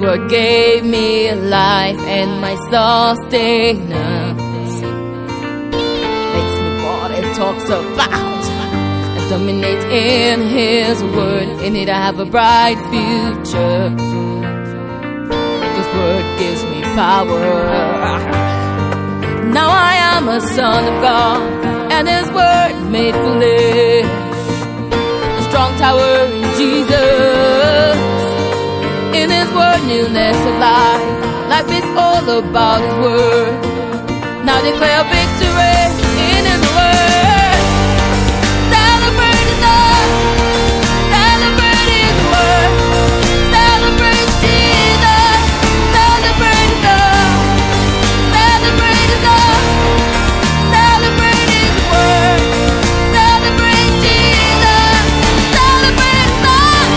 word gave me life and my sustenance. Makes me what it talks about and dominate in His word. In it I have a bright future. His word gives me power. Now I am a son of God, and His word made flesh. A strong tower in Jesus. In His word, newness of life. Life is all about His word. Now declare victory in His word. Celebrate His love. Celebrate His word. Celebrate Jesus. Celebrate His love. Celebrate His love. Celebrate His word. Celebrate Jesus. Celebrate His love.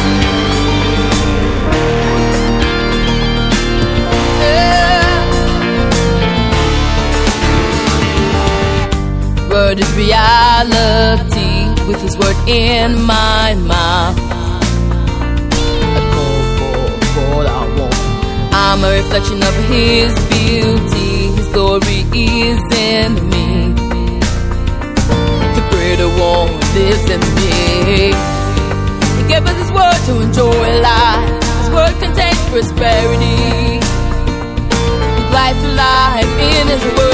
Word is reality with His word in my mouth. I go for all I want. I'm a reflection of His beauty. His glory is in me. The greater one lives in me. He gave us His word to enjoy life. His word contains prosperity. With life to life in His word.